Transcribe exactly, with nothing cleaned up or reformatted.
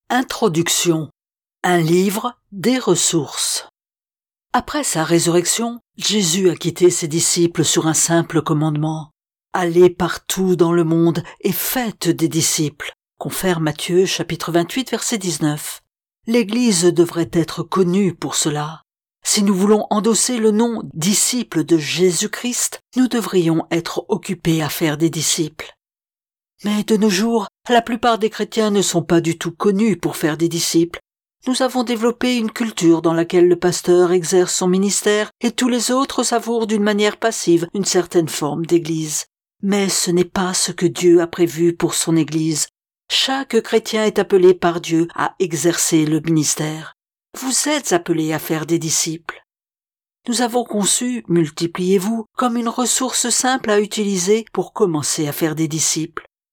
Introduction. Un livre, des ressources. Après sa résurrection, Jésus a quitté ses disciples sur un simple commandement. Allez partout dans le monde et faites des disciples. Confère Matthieu chapitre vingt-huit verset dix-neuf. L'Église devrait être connue pour cela. Si nous voulons endosser le nom disciples de Jésus-Christ, nous devrions être occupés à faire des disciples. Mais de nos jours, la plupart des chrétiens ne sont pas du tout connus pour faire des disciples. Nous avons développé une culture dans laquelle le pasteur exerce son ministère et tous les autres savourent d'une manière passive une certaine forme d'église. Mais ce n'est pas ce que Dieu a prévu pour son église. Chaque chrétien est appelé par Dieu à exercer le ministère. Vous êtes appelés à faire des disciples. Nous avons conçu « Multipliez-vous » comme une ressource simple à utiliser pour commencer à faire des disciples.